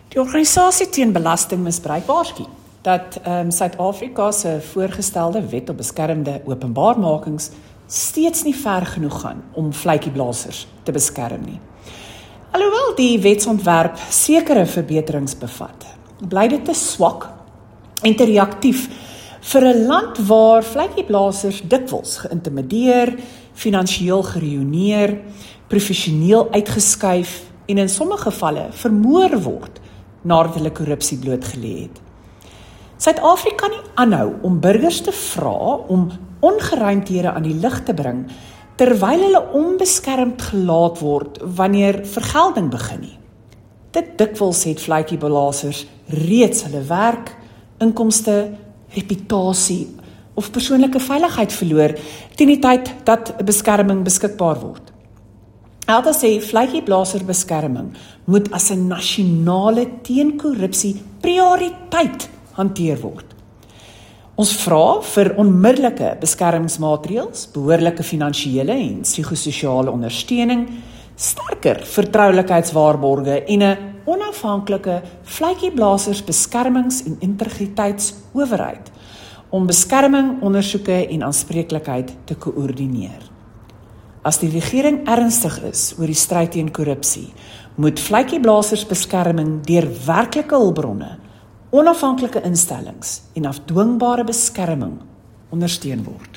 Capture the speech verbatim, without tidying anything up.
Die Organisasie teen Belastingmisbruik waarsku dat um, Suid-Afrika se voorgestelde wet op beskermde openbaarmakings steeds nie ver genoeg gaan om vletjieblassers te beskerm nie. Alhoewel die wetsontwerp sekere verbeterings bevat, bly dit te swak en te reaktief vir 'n land waar vletjieblassers dikwels geïntimideer, finansiëel geruïneer, professioneel uitgeskuif en in sommige gevalle vermoor word nadat hulle korrupsie blootgelê het. Suid-Afrika kan nie aanhou om burgers te vra om ongeruimthede aan die lig te bring terwyl hulle onbeskermd gelaat word wanneer vergelding begin nie. Dit dikwels het vletjieblassers reeds hulle werk, inkomste, reputasie of persoonlike veiligheid verloor teen die tyd dat beskerming beskikbaar word. Elke sê vletjieblaserbeskerming moet as 'n nasionale teenkorrupsie prioriteit hanteer word. Ons vra vir onmiddellike beskermingsmaatreëls, behoorlike finansiële en psigososiale ondersteuning, sterker vertroulikheidswaarborge en 'n onafhanklike vletjieblasersbeskermings- en integriteitsowerheid om beskerming, ondersoeke en aanspreeklikheid te koördineer. As die regering ernstig is oor die stryd teen korrupsie, moet vletjieblasersbeskerming deur werklike hulpbronne, onafhanklike instellings en afdwingbare beskerming ondersteun word.